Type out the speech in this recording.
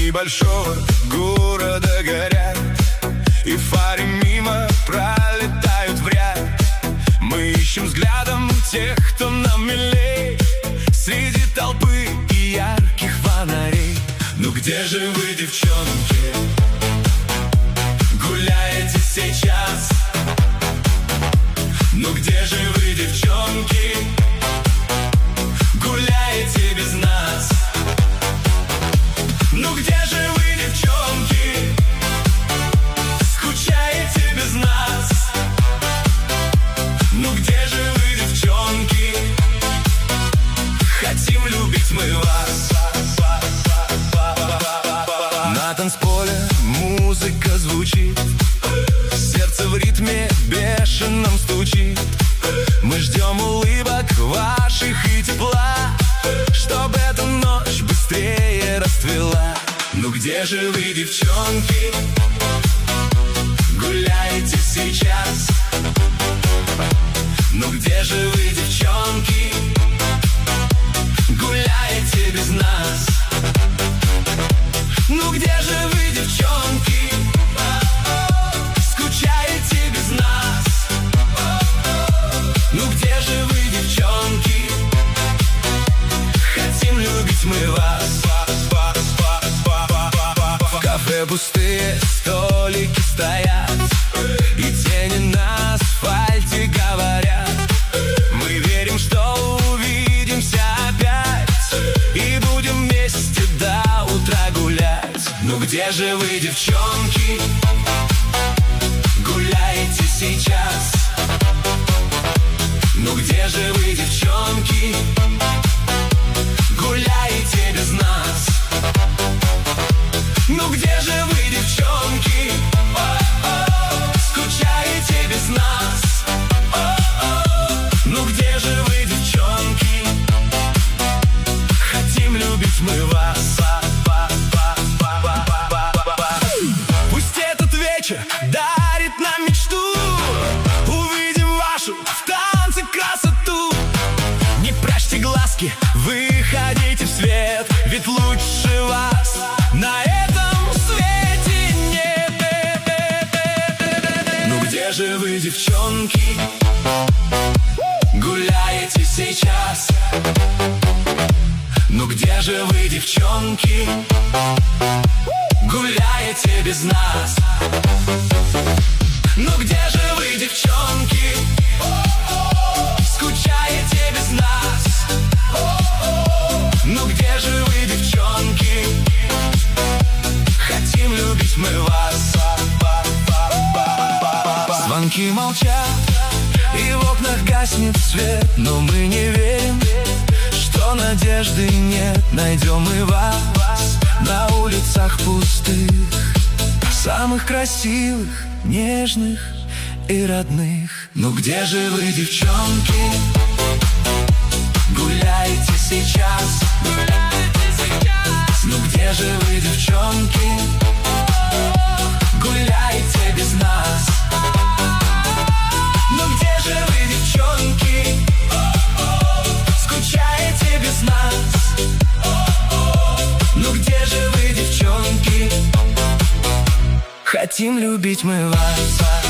Огни большого города горят, и фары мимо пролетают в ряд. Мы ищем взглядом тех, кто нам милей, среди толпы и ярких фонарей. Ну где же вы, девчонки, гуляете сейчас? Ну где же вы, девчонки, гуляете без нас? Ну где же вы, девчонки, скучаете без нас? Ну где же вы, девчонки, хотим любить мы вас. На танцполе музыка звучит, сердце в ритме бешеном стучит. Мы ждем улыбок ваших и тепла, чтобы эта ночь быстрее расцвела. Ну где же вы, девчонки, гуляете сейчас? Ну где же вы, девчонки, гуляете без нас? Ну где же вы, девчонки, скучаете без нас? Ну где же вы, девчонки, хотим любить мы вас. В кафе пустые столики стоят, и тени на асфальте говорят: мы верим, что увидимся опять, и будем вместе до утра гулять. Ну где же вы, девчонки, гуляете сейчас? Ну где же вы, девчонки, гуляете без нас? Ну где же вы, девчонки, скучаете без нас? Ну где же вы, девчонки, хотим любить мы вас. Пусть этот вечер дарит нам мечту, увидим вашу в танце красоту. Не прячьте глазки, выходите в свет, ведь лучше вас на этом свете нет. Ну где же вы, девчонки, гуляете сейчас? Ну где же вы, девчонки, гуляете без нас? Ну где же вы, девчонки, скучаете без нас? Ну где же вы, девчонки, хотим любить мы вас. Звонки молчат, и в окнах гаснет свет, но мы не верим, что надежды нет. Найдем мы вас на улицах пустых, самых красивых, нежных и родных. Ну где же вы, девчонки, гуляете сейчас? Ну где же вы, девчонки, гуляете без нас? Ну где же вы, девчонки, скучаете без нас? Ну где же вы, девчонки, хотим любить мы вас.